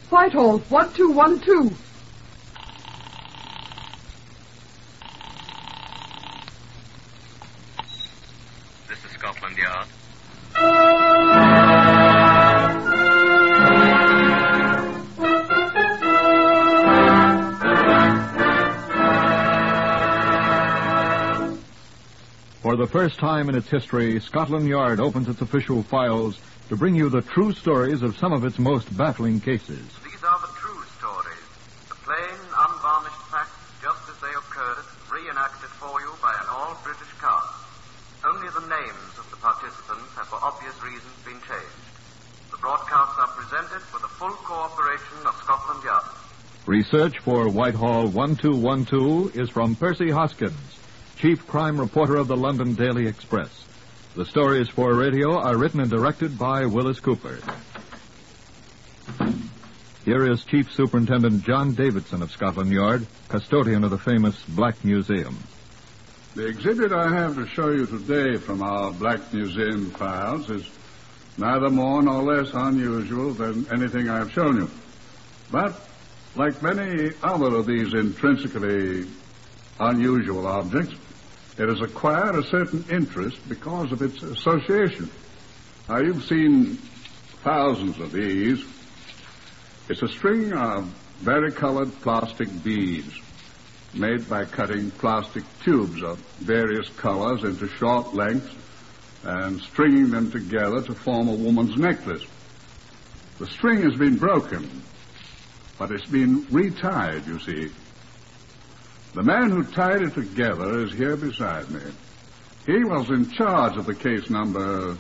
Whitehall, 1212. This is Scotland Yard. For the first time in its history, Scotland Yard opens its official files to bring you the true stories of some of its most baffling cases. These are the true stories. The plain, unvarnished facts, just as they occurred, reenacted for you by an all-British cast. Only the names of the participants have for obvious reasons been changed. The broadcasts are presented with the full cooperation of Scotland Yard. Research for Whitehall 1212 is from Percy Hoskins, Chief Crime Reporter of the London Daily Express. The stories for radio are written and directed by Willis Cooper. Here is Chief Superintendent John Davidson of Scotland Yard, custodian of the famous Black Museum. The exhibit I have to show you today from our Black Museum files is neither more nor less unusual than anything I've shown you. But, like many other of these intrinsically unusual objects, it has acquired a certain interest because of its association. Now, you've seen thousands of these. It's a string of varicolored plastic beads made by cutting plastic tubes of various colors into short lengths and stringing them together to form a woman's necklace. The string has been broken, but it's been retied, you see. The man who tied it together is here beside me. He was in charge of the case number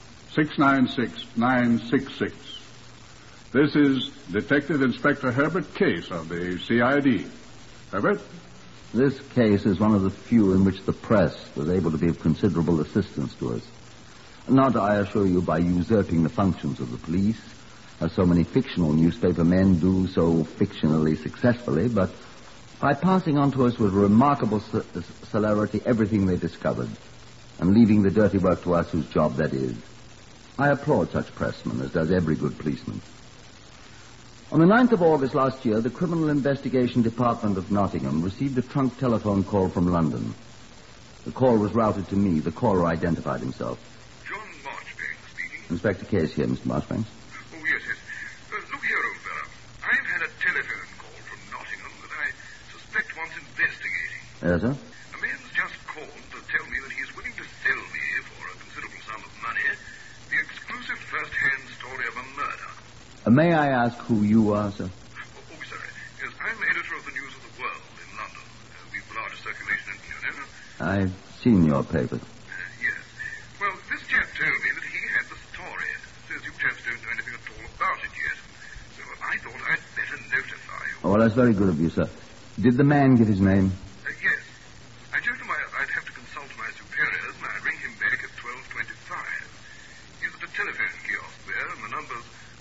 696966. This is Detective Inspector Herbert Case of the CID. Herbert? This case is one of the few in which the press was able to be of considerable assistance to us. Not, I assure you, by usurping the functions of the police, as so many fictional newspaper men do so fictionally successfully, but by passing on to us with remarkable celerity everything they discovered, and leaving the dirty work to us whose job that is. I applaud such pressmen, as does every good policeman. On the 9th of August last year, the Criminal Investigation Department of Nottingham received a trunk telephone call from London. The call was routed to me. The caller identified himself. John Marchbanks speaking. Inspector Case here, Mr. Marchbanks. Oh, yes. Look here, old fellow. I've had a telephone call from Nottingham that I suspect wants investigating. Yes, sir? A man's just called to tell me that he's willing to sell me, for a considerable sum of money, the exclusive first-hand story of a murder. May I ask who you are, sir? Oh, sorry. Yes, I'm editor of the News of the World in London. We've the largest circulation in, I've seen your paper. Yes. Well, this chap told me that he had the story. Says you chaps don't know anything at all about it yet. So I thought I'd better notify you. Oh, well, that's very good of you, sir. Did the man give his name? Yes. I told him I'd have to consult my superiors, and I'd ring him back at 12:25. He's at a telephone kiosk there, and the number's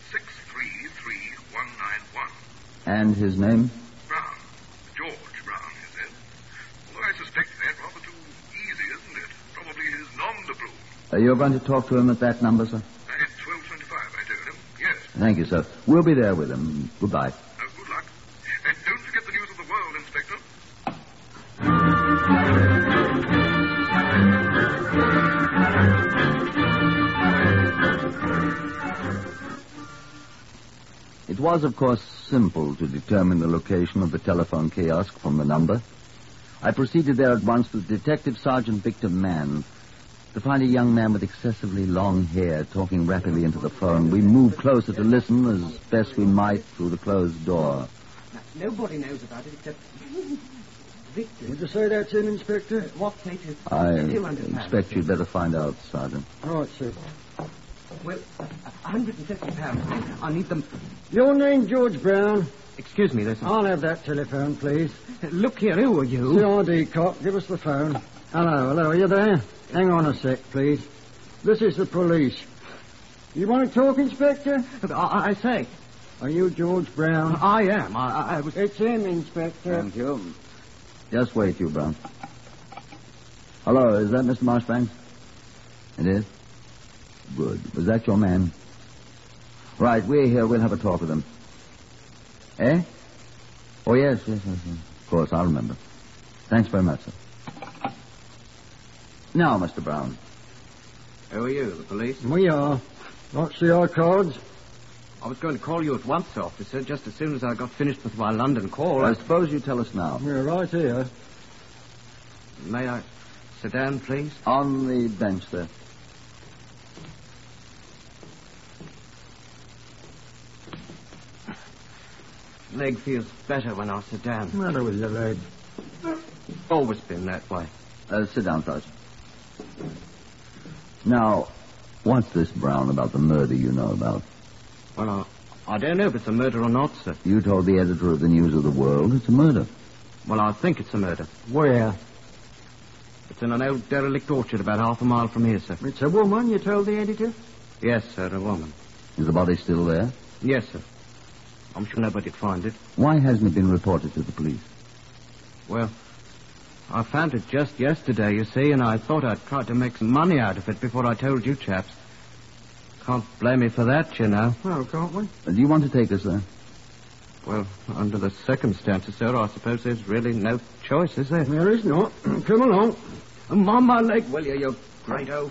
633191. And his name? Brown. George Brown, he said. Although I suspect that rather too easy, isn't it? Probably his nom de plume. You're going to talk to him at that number, sir? At 12:25, I told him. Yes. Thank you, sir. We'll be there with him. Goodbye. Good luck. And don't forget the News of the World, Inspector. It was, of course, simple to determine the location of the telephone kiosk from the number. I proceeded there at once with Detective Sergeant Victor Mann to find a young man with excessively long hair talking rapidly into the phone. We moved closer to listen as best we might through the closed door. Nobody knows about it except Victor. Would you say that's in, Inspector? What place is I still under pound. expect you'd better find out, Sergeant. All right, sir. Well, £150. I need them. Your name, George Brown. Excuse me, there's... I'll have that telephone, please. Look here, who are you? CID cop, give us the phone. Hello, are you there? Hang on a sec, please. This is the police. You want to talk, Inspector? I say. Are you George Brown? I am. I was... It's him, Inspector. Thank you. Just wait, you, Brown. Hello, is that Mr. Marchbanks? It is? Good. Was that your man? Right, we're here. We'll have a talk with him. Eh? Oh, yes. Of course, I'll remember. Thanks very much, sir. Now, Mr. Brown. Who are you, the police? We are. What's the cards? I was going to call you at once, officer, just as soon as I got finished with my London call. I suppose you tell us now. We're right here. May I sit down, please? On the bench there. Leg feels better when I sit down. What's the matter with your leg? Always been that way. Sit down, Sergeant. Now, what's this, Brown, about the murder you know about? Well, I don't know if it's a murder or not, sir. You told the editor of the News of the World it's a murder. Well, I think it's a murder. Where? It's in an old derelict orchard about half a mile from here, sir. It's a woman, you told the editor? Yes, sir, a woman. Is the body still there? Yes, sir. I'm sure nobody'd find it. Why hasn't it been reported to the police? Well, I found it just yesterday, you see, and I thought I'd try to make some money out of it before I told you chaps. Can't blame me for that, you know. Well, can't we? Do you want to take us there? Well, under the circumstances, sir, I suppose there's really no choice, is there? There is not. Come along. On my leg, will you great oaf?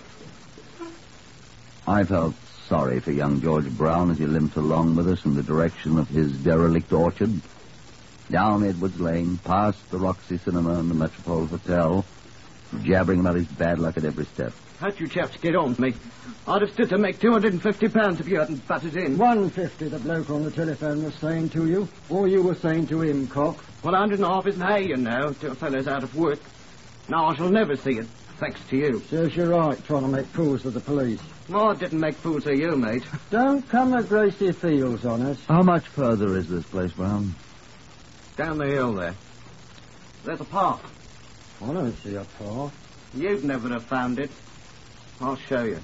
I felt sorry for young George Brown as he limped along with us in the direction of his derelict orchard. Down Edwards Lane, past the Roxy Cinema and the Metropole Hotel, jabbering about his bad luck at every step. How'd you chaps get on with me? I'd have stood to make £250 if you hadn't butted in. 150 the bloke on the telephone was saying to you. Or you were saying to him, cock. Well, 150 isn't hay, you know, till a fellow's out of work. Now I shall never see it, thanks to you. Serves you right, trying to make fools of the police. Oh, I didn't make fools of you, mate. Don't come to Gracie Fields on us. How much further is this place, Brown? Down the hill there. There's a path. I don't see a path. You'd never have found it. I'll show you.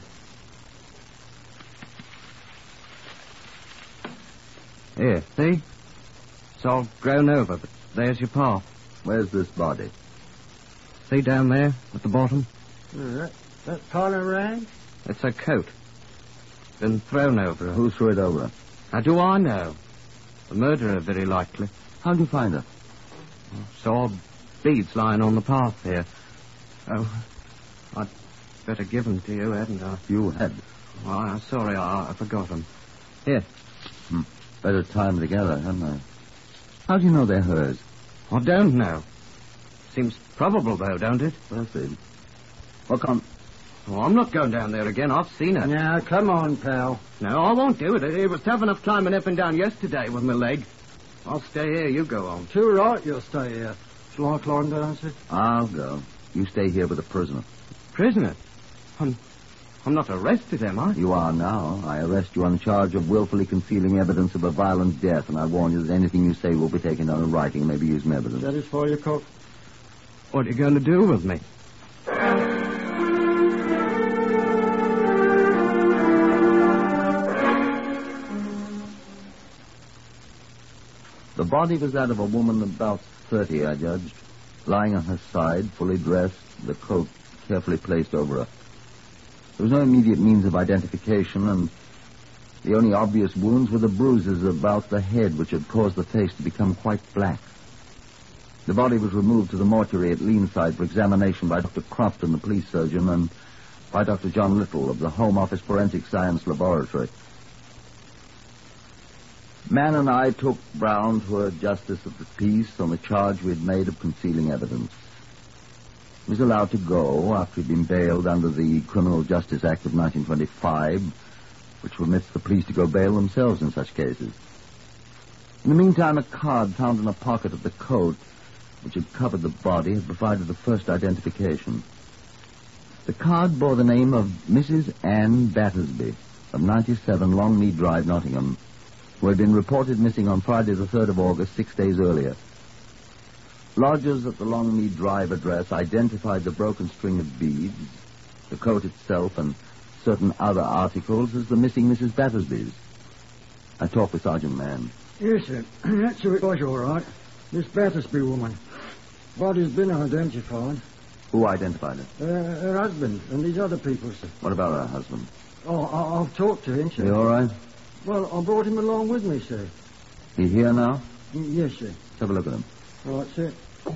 Here, see? It's all grown over, but there's your path. Where's this body? See down there at the bottom? That pile of rags? It's a coat. Been thrown over her. Who threw it over her? How do I know? The murderer, very likely. How'd you find her? Saw beads lying on the path here. Oh, I'd better give them to you, hadn't I? You had. Oh, I'm sorry, I forgot them. Here. Better tie them together, hadn't I? How do you know they're hers? I don't know. Seems probable, though, don't it? Well, see. Well, come. Oh, I'm not going down there again. I've seen her. Now, come on, pal. No, I won't do it. It was tough enough climbing up and down yesterday with my leg. I'll stay here. You go on. Too right, you'll stay here. Shall I climb down, sir? I'll go. You stay here with the prisoner. Prisoner? I'm not arrested, am I? You are now. I arrest you on charge of willfully concealing evidence of a violent death, and I warn you that anything you say will be taken down in writing and may be used in evidence. Satisfy you, cock? What are you going to do with me? The body was that of a woman about 30, I judged, lying on her side, fully dressed, the coat carefully placed over her. There was no immediate means of identification, and the only obvious wounds were the bruises about the head, which had caused the face to become quite black. The body was removed to the mortuary at Leenside for examination by Dr. Crofton, the police surgeon, and by Dr. John Little of the Home Office Forensic Science Laboratory. Mann and I took Brown to a justice of the peace on the charge we had made of concealing evidence. He was allowed to go after he'd been bailed under the Criminal Justice Act of 1925, which permits the police to go bail themselves in such cases. In the meantime, a card found in a pocket of the coat, which had covered the body, had provided the first identification. The card bore the name of Mrs. Anne Battersby of 97 Longmead Drive, Nottingham, who had been reported missing on Friday the 3rd of August, 6 days earlier. Lodgers at the Longmead Drive address identified the broken string of beads, the coat itself, and certain other articles as the missing Mrs. Battersby's. I talked with Sergeant Mann. Yes, sir. That's who it was, all right. This Battersby woman. Body's been identified. Who identified it? Her husband and these other people, sir. What about her husband? Oh, I've talked to him, sir. You all right? Well, I brought him along with me, sir. He here now? Yes, sir. Let's have a look at them. All right, sir.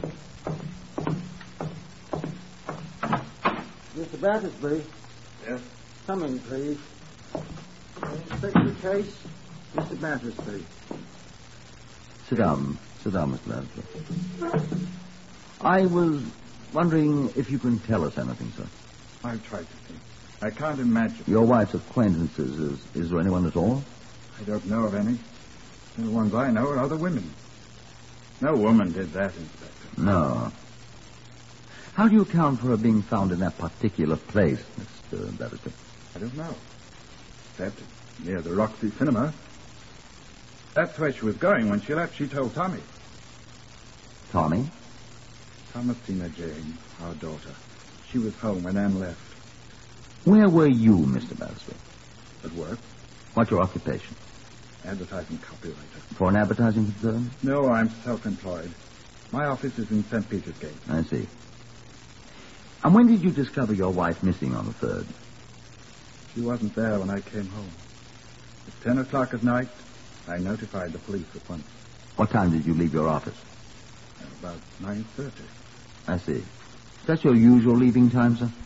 Mr. Battersby. Yes? Come in, please. Inspector Case, Mr. Battersby. Sit down, Mr. Battersby. I was wondering if you can tell us anything, sir. I've tried to think. I can't imagine. Your wife's acquaintances, is there anyone at all? I don't know of any. The ones I know are other women. No woman did that, Inspector. No. How do you account for her being found in that particular place, Mr. Battersby? I don't know. Except near the Roxy Cinema. That's where she was going when she left. She told Tommy. Tommy? Thomasina Jane, our daughter. She was home when Anne left. Where were you, Mr. Battersby? At work. What's your occupation? Advertising copywriter. For an advertising concern? No, I'm self-employed. My office is in St. Peter's Gate. I see. And when did you discover your wife missing on the 3rd? She wasn't there when I came home. At 10 o'clock at night, I notified the police at once. What time did you leave your office? About 9:30. I see. Is that your usual leaving time, sir?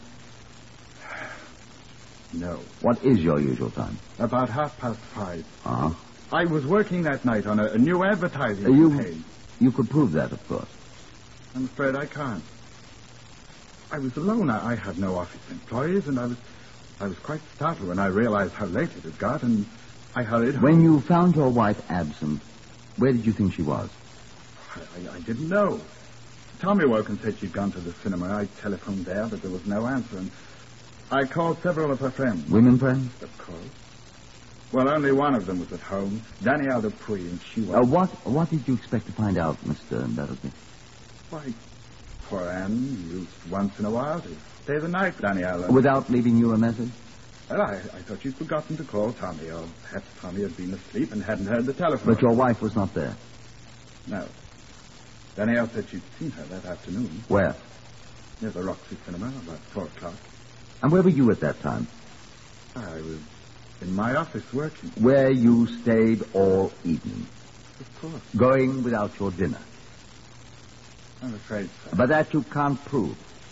No. What is your usual time? About 5:30. Uh-huh. I was working that night on a new advertising campaign. You could prove that, of course. I'm afraid I can't. I was alone. I had no office employees, and I was quite startled when I realized how late it had got, and I hurried home. When you found your wife absent, where did you think she was? I didn't know. Tommy woke and said she'd gone to the cinema. I telephoned there, but there was no answer, and I called several of her friends. Women friends? Of course. Well, only one of them was at home, Danielle Dupuy, and she was... What did you expect to find out, Mr. Battersby? Why, poor Anne used once in a while to stay the night, Danielle. Without leaving you a message? Well, I thought she'd forgotten to call Tommy, or perhaps Tommy had been asleep and hadn't heard the telephone. But your wife was not there? No. Danielle said she'd seen her that afternoon. Where? Near the Roxy Cinema, about 4 o'clock. And where were you at that time? I was in my office working. Where you stayed all evening? Of course. Going without your dinner? I'm afraid so. But that you can't prove.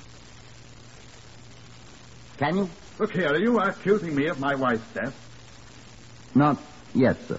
Can you? Look here, are you accusing me of my wife's death? Not yet, sir.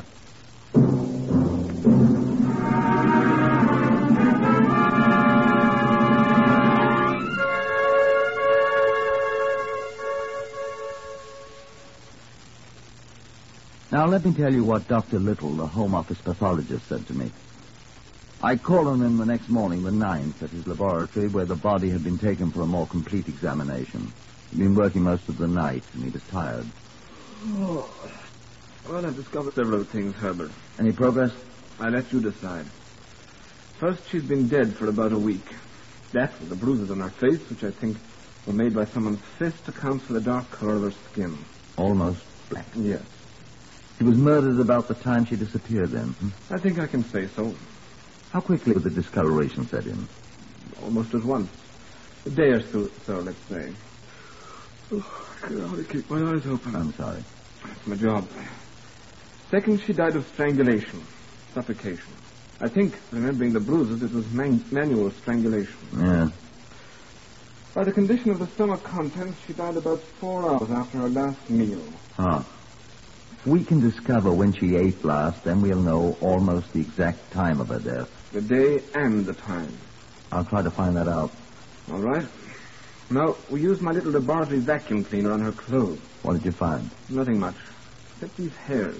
Now, let me tell you what Dr. Little, the Home Office pathologist, said to me. I called on him the next morning, the 9th, at his laboratory, where the body had been taken for a more complete examination. He'd been working most of the night, and he was tired. Oh. Well, I've discovered several things, Herbert. Any progress? I let you decide. First, she's been dead for about a week. That, with the bruises on her face, which I think were made by someone's fist, accounts for the dark color of her skin. Almost black. Yes. She was murdered about the time she disappeared then. I think I can say so. How quickly would the discoloration set in? Almost at once. A day or so, let's say. Oh, I can hardly keep my eyes open. I'm sorry. That's my job. Second, she died of strangulation. Suffocation. I think, remembering the bruises, it was manual strangulation. Yeah. By the condition of the stomach contents, she died about 4 hours after her last meal. Ah. If we can discover when she ate last, then we'll know almost the exact time of her death. The day and the time. I'll try to find that out. All right. Now, we used my little laboratory vacuum cleaner on her clothes. What did you find? Nothing much. Except these hairs.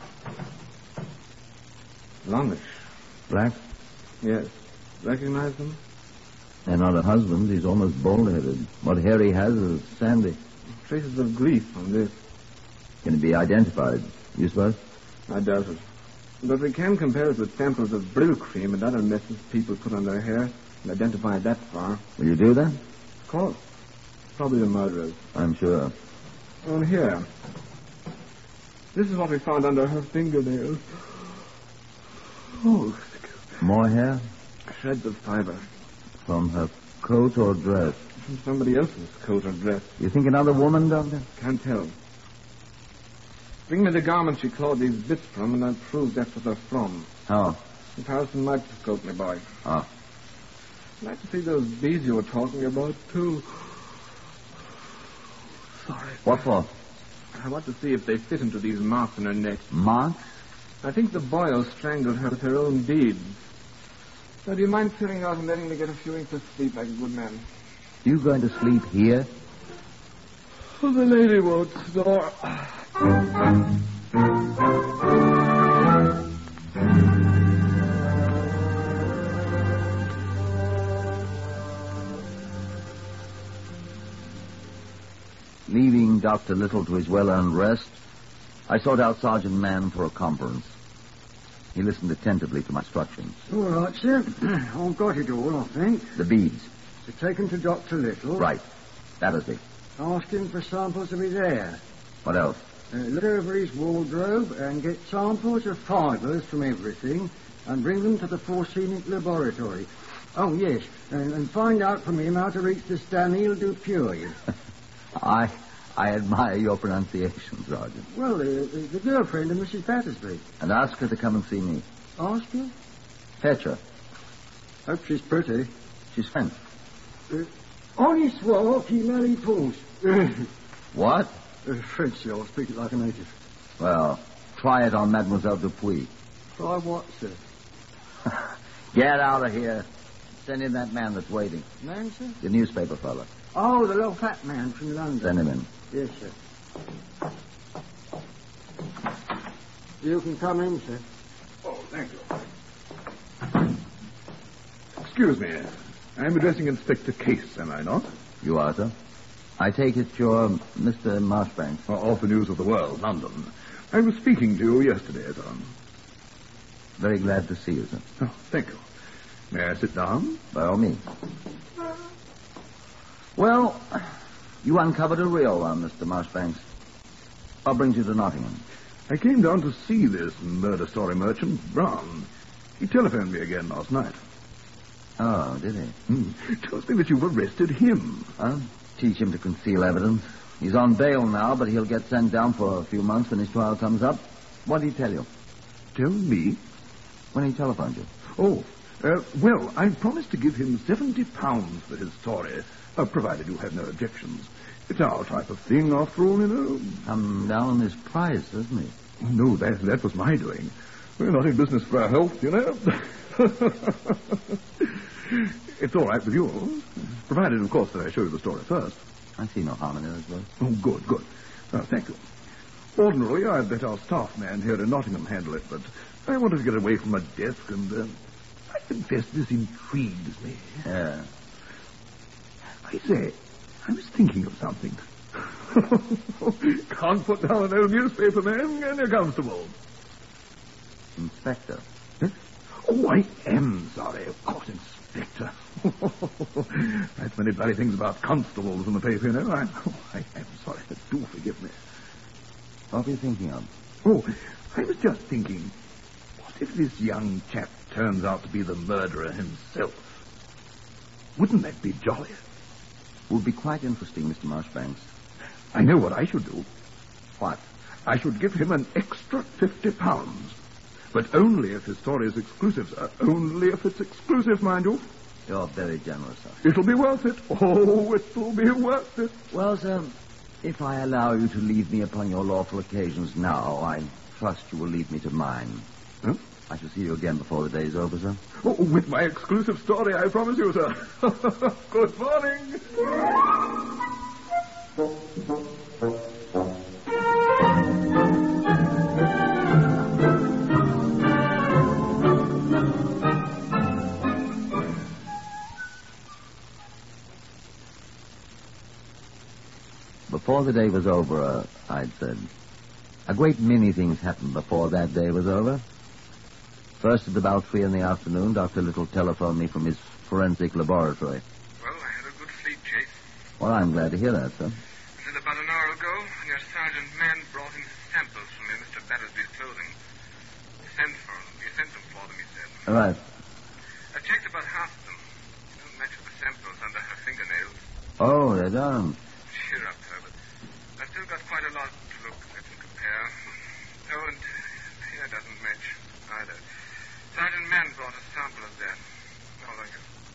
Longish. Black? Yes. Recognize them? They're not her husband. He's almost bald-headed. What hair he has is sandy. Traces of grief on this. Can it be identified, you suppose? I doubt it. But we can compare it with samples of Brill cream and other messes people put on their hair and identify it that far. Will you do that? Of course. Probably the murderers. I'm sure. And here. This is what we found under her fingernails. Oh, excuse me. More hair? Shreds of fiber. From her coat or dress? From somebody else's coat or dress. You think another woman, Doctor? Can't tell. Bring me the garment she clawed these bits from, and I'll prove that's what they're from. How? Comparison microscope, my boy. Ah. I'd like to see those bees you were talking about, too. Sorry. What for? I want to see if they fit into these marks in her neck. Marks? I think the boil strangled her with her own beads. So do you mind clearing out and letting me get a few winks of sleep like a good man? You going to sleep here? Oh, the lady won't snore. Leaving Dr. Little to his well-earned rest, I sought out Sergeant Mann for a conference. He listened attentively to my instructions. All right, sir. I've got it all, I think. The beads. So take him to Dr. Little. Right. That is it. Ask him for samples of his hair. What else? Look over his wardrobe and get samples of fibres from everything and bring them to the Forsenic laboratory. Oh, yes, and find out from him how to reach the Stanil Dupuy. I admire your pronunciation, Sergeant. Well, the girlfriend of Mrs. Battersby. And ask her to come and see me. Ask her? Fetch her. Hope she's pretty. She's French. Honest walk, he marry pools. What? French, I'll speak it like a native. Well, try it on Mademoiselle Dupuy. Try what, sir? Get out of here. Send in that man that's waiting. Man, sir? The newspaper fella. Oh, the little fat man from London. Send him in. Yes, sir. You can come in, sir. Oh, thank you. Excuse me. I'm addressing Inspector Case, am I not? You are, sir. I take it you're Mr. Marshbanks. Off the News of the World, London. I was speaking to you yesterday, sir. Very glad to see you, sir. Oh, thank you. May I sit down? By all means. Well, you uncovered a real one, Mr. Marshbanks. What brings you to Nottingham? I came down to see this murder story merchant, Brown. He telephoned me again last night. Oh, did he? Tells me that you've arrested him. Well, teach him to conceal evidence. He's on bail now, but he'll get sent down for a few months when his trial comes up. What did he tell you? Tell me? When he telephoned you. Oh, well, I promised to give him £70 for his story, provided you have no objections. It's our type of thing, after all, you know. Come down on his price, doesn't he? No, that was my doing. We're not in business for our health, you know. It's all right with you, provided, of course, that I show you the story first. I see no harm in it, I suppose. Oh, good. Thank you. Ordinarily, I'd let our staff man here in Nottingham handle it, but I wanted to get away from my desk, and I confess this intrigues me. Yeah. I say, I was thinking of something. Can't put down an old newspaper man, can you, Constable? Inspector. Huh? Oh, I am sorry. Of course, Inspector. That's many bloody things about constables in the paper, you know. I am sorry. Do forgive me. What are you thinking of? Oh, I was just thinking, what if this young chap turns out to be the murderer himself? Wouldn't that be jolly? Would be quite interesting, Mr. Marshbanks. I know what I should do. What? I should give him an extra £50. But only if his story is exclusive, sir. Only if it's exclusive, mind you. You're very generous, sir. It'll be worth it. Oh, it'll be worth it. Well, sir, if I allow you to leave me upon your lawful occasions now, I trust you will leave me to mine. Huh? I shall see you again before the day's over, sir. Oh, with my exclusive story, I promise you, sir. Good morning. Before the day was over, I'd said, a great many things happened before that day was over. First, at about 3 in the afternoon, Dr. Little telephoned me from his forensic laboratory. Well, I had a good sleep, Chase. Well, I'm glad to hear that, sir. And then about an hour ago, your Sergeant Mann brought in samples from your Mr. Battersby's clothing. You sent them for them, he said. All right. I checked about half of them. They don't match with the samples under her fingernails. Oh, they don't. Cheer up, Herbert. I've still got quite a lot to look at and compare. Oh, and hair doesn't match either. Sergeant Mann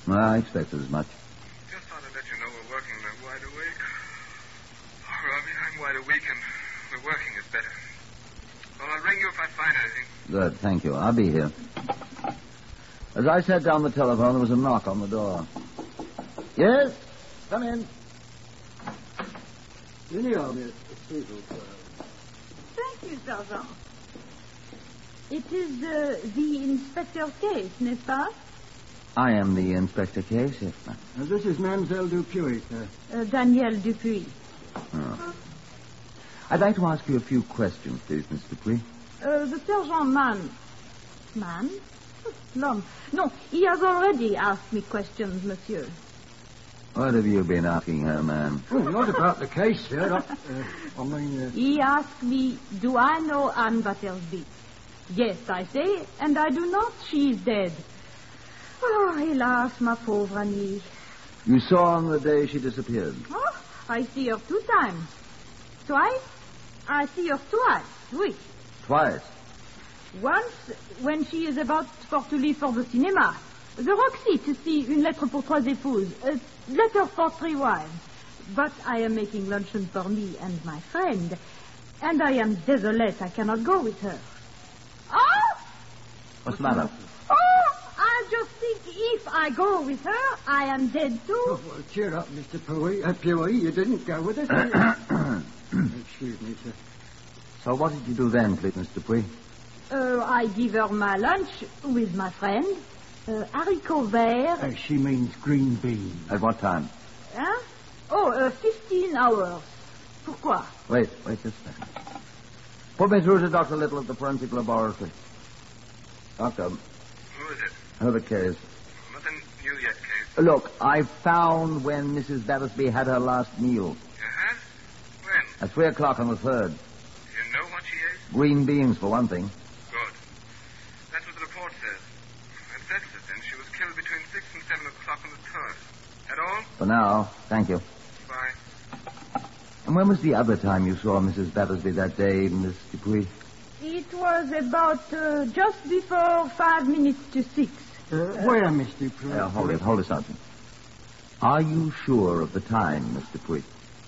Well, I expected as much. Just thought I'd let you know we're working and I'm wide awake. Oh, Robbie, I'm wide awake and we're working is better. Well, I'll ring you if I find anything. Good, thank you. I'll be here. As I sat down the telephone, there was a knock on the door. Yes? Come in. Thank you, Sergeant. It is the inspector's case, n'est-ce pas? I am the Inspector Case, yes, ma'am. This is Mademoiselle Dupuy, sir. Danielle Dupuy. Oh. I'd like to ask you a few questions, please, Miss Dupuy. The Sergeant Man? No. No, he has already asked me questions, monsieur. What have you been asking her, man? Oh, not about the case, sir. He asked me, do I know Anne Battersby? Yes, I say, and I do not. She is dead. Oh, hélas, ma pauvre Annie. You saw her on the day she disappeared? Oh, I see her 2 times. Twice? I see her twice, oui. Twice? Once, when she is about to leave for the cinema. The Roxy to see Une lettre pour 3 épouses. A letter for 3 wives. But I am making luncheon for me and my friend. And I am desolate I cannot go with her. Oh! What's the matter? Oh! I just think if I go with her, I am dead too. Oh, well, cheer up, Mr. Puey. You didn't go with us. Excuse me, sir. So what did you do then, please, Mr. Dupuy? I give her my lunch with my friend. Haricots verts. She means green beans. At what time? Huh? Oh, 15 hours. Pourquoi? Wait just a second. Put me through to Dr. Little at the forensic laboratory. Doctor. Who is it? Her case. Nothing new yet, Case. Look, I found when Mrs. Battersby had her last meal. You have? When? At 3 o'clock on the 3rd. You know what she ate? Green beans, for one thing. Good. That's what the report says. That settles it then. She was killed between 6 and 7 o'clock on the 3rd. That all? For now, thank you. Bye. And when was the other time you saw Mrs. Battersby that day, Miss Dupuy? It was about just before 5 minutes to 6. Where, Miss Dupuy? Hold it, Sergeant. Are you sure of the time, Miss Dupuy?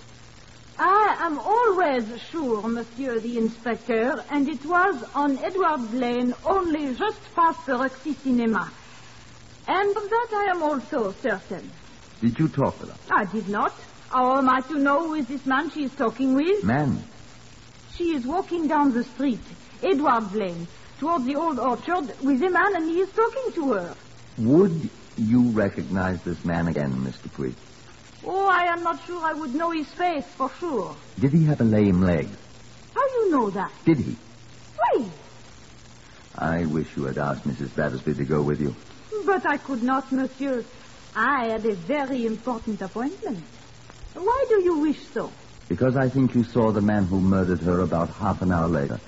I am always sure, Monsieur the Inspector, and it was on Edwards Lane, only just past the Roxy Cinema. And of that I am also certain. Did you talk with her? I did not. How am I to know who is this man she is talking with? Man? She is walking down the street, Edwards Lane, towards the old orchard, with a man, and he is talking to her. Would you recognize this man again, Miss Dupuy? Oh, I am not sure I would know his face for sure. Did he have a lame leg? How you know that? Did he? Wait. I wish you had asked Mrs. Battersby to go with you. But I could not, monsieur. I had a very important appointment. Why do you wish so? Because I think you saw the man who murdered her about half an hour later.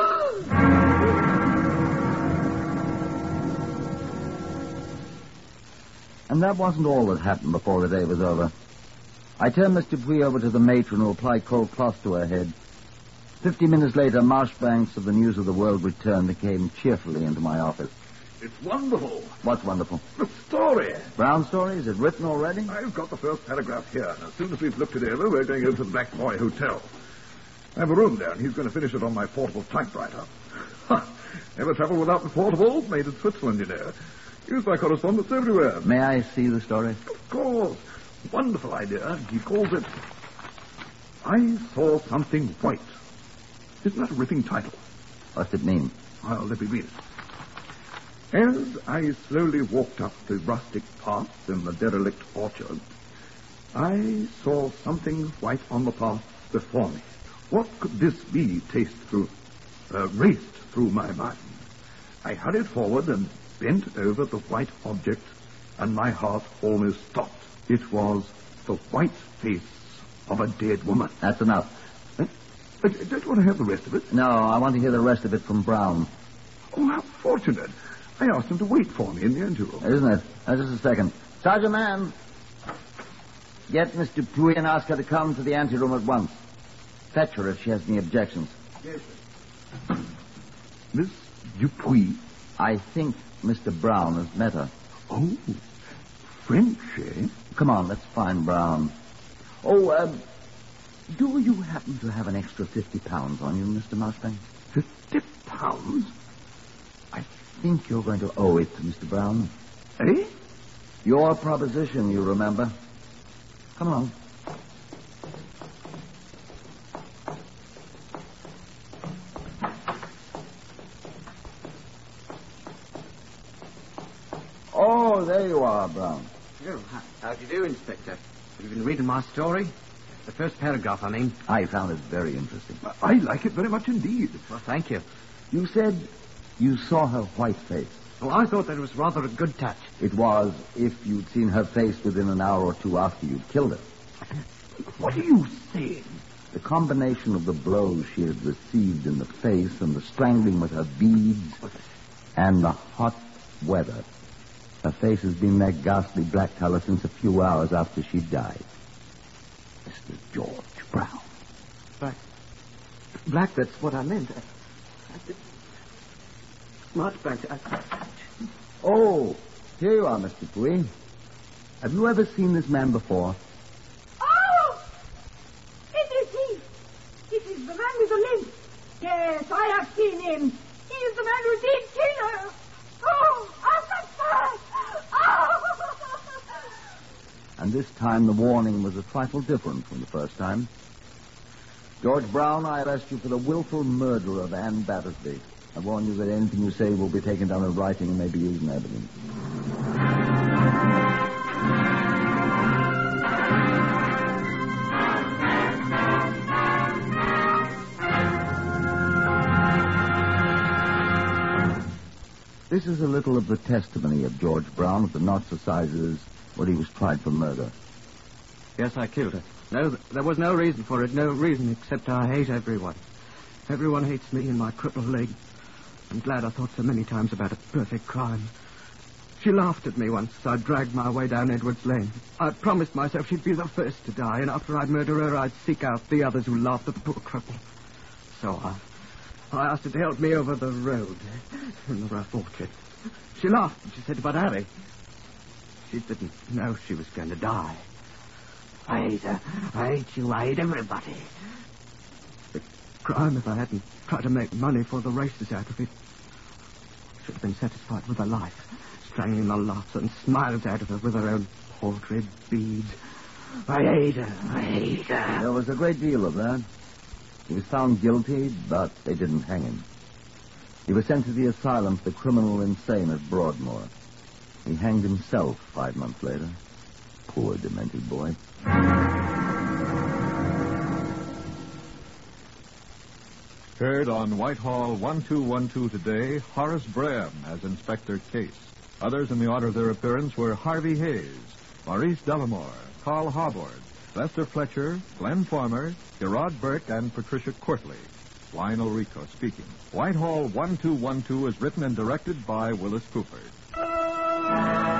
And that wasn't all that happened before the day was over. I turned Miss Dupuy over to the matron who applied cold cloth to her head. 50 minutes later, Marshbanks of the News of the World returned and came cheerfully into my office. It's wonderful. What's wonderful? The story. Brown story? Is it written already? I've got the first paragraph here, and as soon as we've looked it over, we're going over to the Black Boy Hotel. I have a room there, and he's going to finish it on my portable typewriter. Never travel without the portable, made in Switzerland, you know. Used by correspondents everywhere. May I see the story? Of course. Wonderful idea. He calls it I Saw Something White. Isn't that a ripping title? What's it mean? Well, let me read it. As I slowly walked up the rustic path in the derelict orchard, I saw something white on the path before me. What could this be? Raced through my mind. I hurried forward and bent over the white object, and my heart almost stopped. It was the white face of a dead woman. That's enough. Don't you want to have the rest of it? No, I want to hear the rest of it from Brown. Oh, how fortunate. I asked him to wait for me in the anteroom. Isn't it? Just a second. Sergeant Man, get Miss Dupuy and ask her to come to the anteroom at once. Fetch her if she has any objections. Yes, sir. Miss Dupuy? I think Mr. Brown has met her. Oh, French, eh? Come on, let's find Brown. Oh, do you happen to have an extra £50 on you, Mr. Marchbanks? £50? I think you're going to owe it to Mr. Brown. Eh? Your proposition, you remember. Come along. Oh, there you are, Brown. Oh, how do you do, Inspector? Have you been reading my story? The first paragraph, I mean. I found it very interesting. I like it very much indeed. Well, thank you. You said you saw her white face. Well, I thought that was rather a good touch. It was if you'd seen her face within an hour or two after you'd killed her. What are you saying? The combination of the blows she had received in the face and the strangling with her beads and the hot weather. Her face has been that ghastly black color since a few hours after she died. Mr. George Brown. Black, that's what I meant. Marchbanks, Oh, here you are, Mr. Pui. Have you ever seen this man before? Oh! It is he! It is the man with the limp. Yes, I have seen him. He is the man who did kill her. Oh, assassin! Oh! And this time the warning was a trifle different from the first time. George Brown, I arrest you for the willful murder of Anne Battersby. I warn you that anything you say will be taken down in writing and may be used in evidence. This is a little of the testimony of George Brown at the Knots Assizes when he was tried for murder. Yes, I killed her. No, there was no reason for it. No reason except I hate everyone. Everyone hates me and my crippled leg. I'm glad I thought so many times about a perfect crime. She laughed at me once as I dragged my way down Edwards Lane. I promised myself she'd be the first to die, and after I'd murder her, I'd seek out the others who laughed at the poor cripple. So I asked her to help me over the road in the rough orchard. She laughed and she said, "But Harry, she didn't know she was going to die. I hate her. I hate you. I hate everybody. The crime, if I hadn't tried to make money for the races out of it, should have been satisfied with her life, strangling the laughs and smiles out of her with her own paltry beads. I hate her. I hate her." There was a great deal of that. He was found guilty, but they didn't hang him. He was sent to the asylum for the criminal insane at Broadmoor. He hanged himself 5 months later. Poor demented boy. Heard on Whitehall 1212 today, Horace Braham as Inspector Case. Others in the order of their appearance were Harvey Hayes, Maurice Delamore, Carl Harbord, Lester Fletcher, Glenn Former, Gerard Burke, and Patricia Courtley. Lionel Rico speaking. Whitehall 1212 is written and directed by Willis Cooper.